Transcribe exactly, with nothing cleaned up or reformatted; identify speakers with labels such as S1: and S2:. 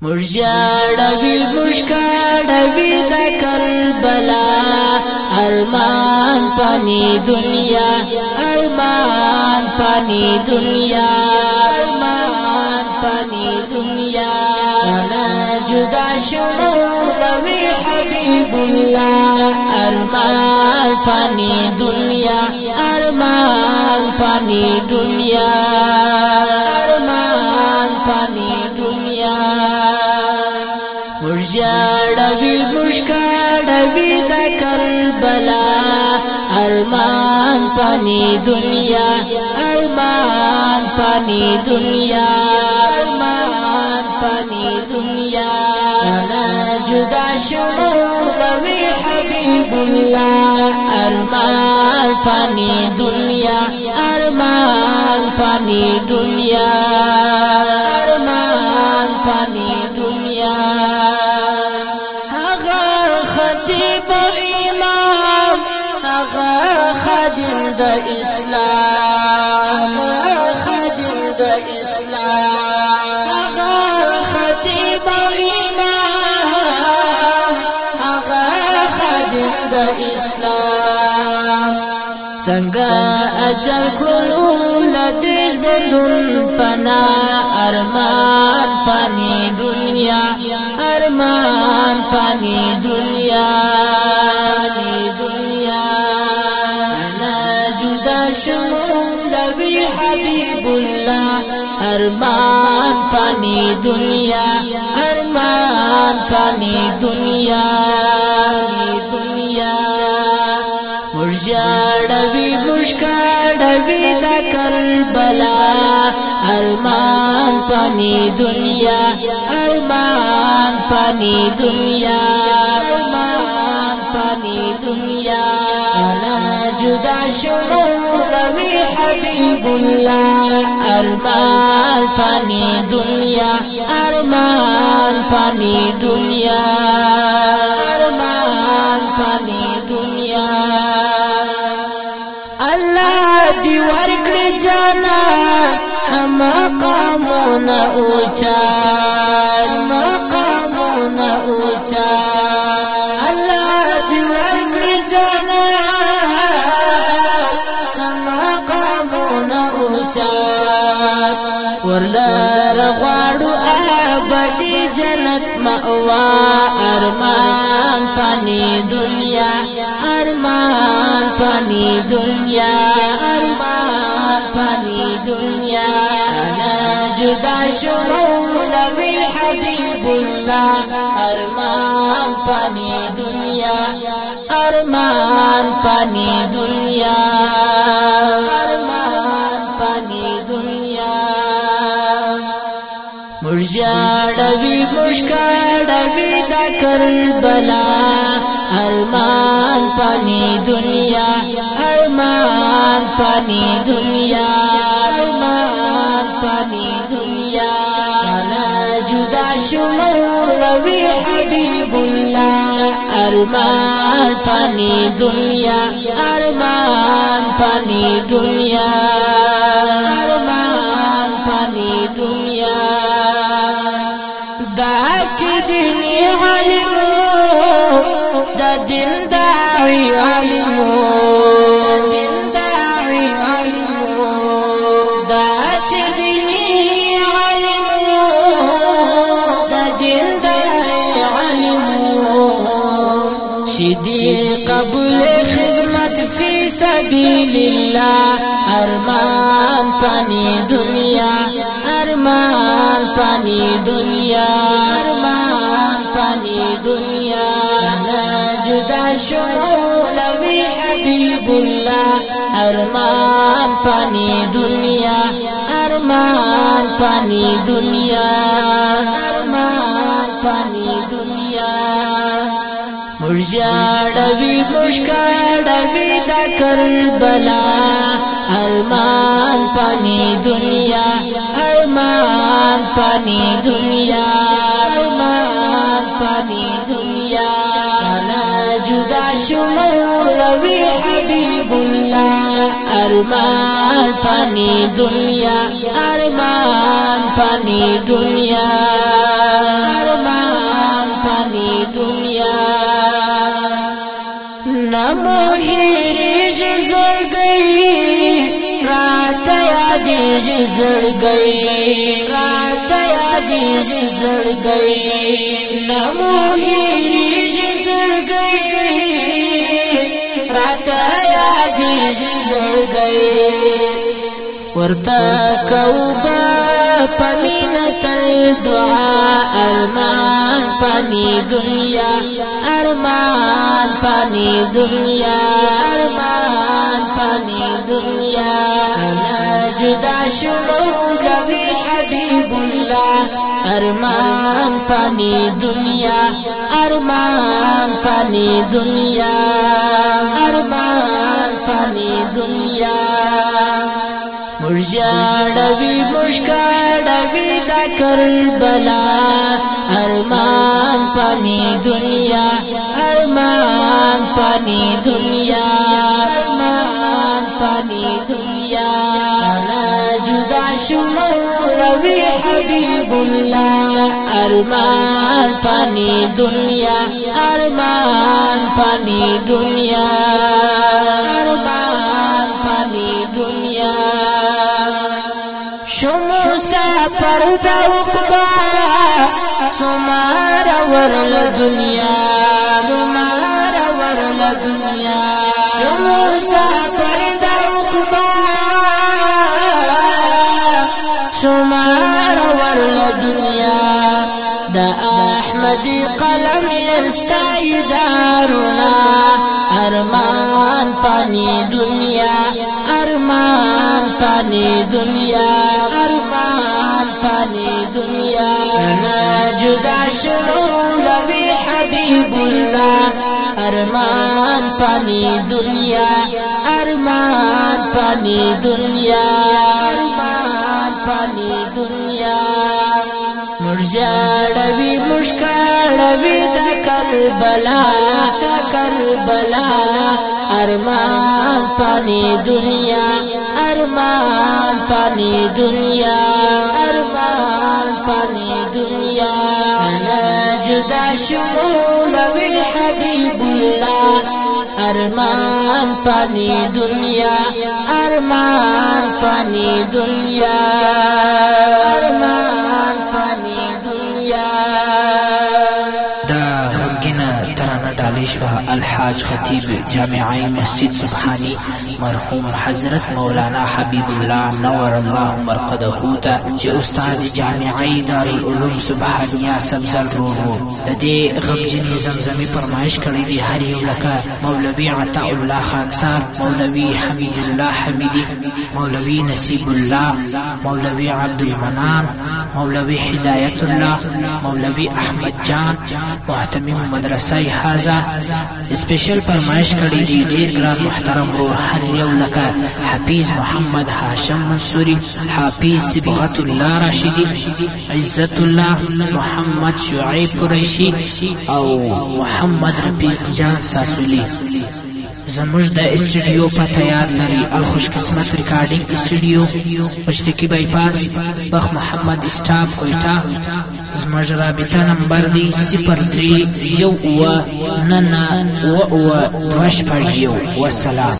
S1: مرجاړوي مشکاړوي د کربلا ارمان پانی دنیا ارمان پانی دنیا ارمان پانی دنیا انا جدا شمو روي حبيب الله ارمان پانی دنیا ارمان پانی دنیا ارمان پانی دنیا مرجاړوي مشکاړوي د کربلا ارمان پانی دنیا ارمان پانی دنیا ارمان پانی دنیا انا جدا شمو روي حبيب الله ارمان پانی دنیا ارمان پانی دنیا ارمان پانی دنیا خادم د اسلام خادم د اسلام هغه خطیب امام هغه خادم د اسلام څنګه اجل کړلو لدیش بدون پنا ارمان پانی دنیا ارمان پانی دنیا حبيب الله ارمان پانی دنیا ارمان پانی دنیا دنیا مرجاړوي مشکاړوي د کربلا ارمان پانی دنیا ارمان پانی دنیا ارمان پانی دنیا انا جدا شمو روي حبيب الله ارمان پانی دنیا ارمان پانی دنیا ارمان پانی دنیا الله دی ورکړي جانا مقامونه اوچا مقامونه اوچا الله دی ورکړي جانا ورلر غواړو ابدي جنت مأوا ارمان پانی دنیا ارمان پانی دنیا ارمان پانی دنیا انا جدا شمو روي حبيب الله ارمان پانی دنیا ارمان پانی دنیا ارمان پانی دنیا مرجاړوي مشکاړوي د کربلا ارمان پانی دنیا ارمان پانی دنیا ارمان پانی دنیا انا جدا شمو روي حبيب الله ارمان پانی دنیا ارمان پانی دنیا ارمان پانی دنیا دا چې دیني عالمو دا دین داعي عالمو دین داعي عالمو دا چې دیني عالمو دا دین داعي عالمو شدي قبول خدمت في سبيل الله ارمان پانی دنیا ارمان پانی دنیا ارمان پانی دنیا انا جدا شمو روي حبيب الله ارمان پانی دنیا ارمان پانی دنیا ارمان پانی دنیا مرجاړوي مشکاړوي د کربلا ارمان پانی دنیا ارمان پانی دنیا ارمان پانی دنیا انا جدا شمو روي حبيب الله ارمان پانی دنیا ارمان پانی دنیا نمو هیریږي زړګی راته یادېږي زړګی راته یادېږي زړګی نمو هیریږي زړګی راته یادېږي زړګی ورته کوبه پمینه تل دعا ارمان پانی دنیا ارمان پانی دنیا ارمان پانی دنیا انا جدا شم مولوی حبیب الله ارمان پانی دنیا ارمان پانی دنیا ارمان پانی دنیا مرجاڑوی مشکاڑوی دا کربلا ارمان پانی دنیا ارمان پانی دنیا ارمان پانی دنیا انا جدا شم روی حبیب اللہ ارمان پانی دنیا ارمان پانی دنیا ارمان پانی دنیا شمو سفر دا عقبا سمار ورل دنیا سمار ورل دنیا شمو سفر دا عقبا سمار ورل دنیا دا احمد قلم استعدارنا ارمان پانی دنیا ارمان پانی دنیا ارمان پانی دنیا انا جدا شمولوی حبیب اللہ ارمان پانی دنیا ارمان پانی دنیا ارمان پانی دنیا مرجاڑوی مشکاڑوی دا کربلا دا کربلا ارمان پانی دنیا ارمان پانی دنیا ارمان پانی دنیا انا جدا شمولوی حبیب اللہ ارمان پانی دنیا ارمان پانی دنیا ارمان پانی دنیا
S2: دا غمگینه ترانه ډالۍ شوه الحاج خطیب جامعه مسجد سبحانی مرحوم حضرت مولانا حبیب الله نور الله مرقده ته چې استاد جامعه دارالعلوم سبحانیه سبزل رورو د دې غمجنې زمزمې فرمایش کړی دی هر یو لکه مولوی عطا الله خاکسار مولوی حمید الله حمیدی مولوی نصیب الله مولوی عبدالمنان مولوی هدایت الله مولوی احمد جان محتمم مدرسه حازه سپیشل فرمایش کړی دی ډیر ګران محترم رور هر یو لکه حفیظ محمد هاشم منصوری حافظ صبغت الله راشدی عزت الله محمد شعیب قریشی او محمد رفیق جان ساسولی زموږ د استډیو پته یاد لري الخوش قسمت ریکارډینګ استډیو مشتکی بایپاس بخ محمد اسټاپ کوټا زموږ رابطه نمبر دی صفر درې یو اوه نهه اوه اوه دوه شپږ یو والسلام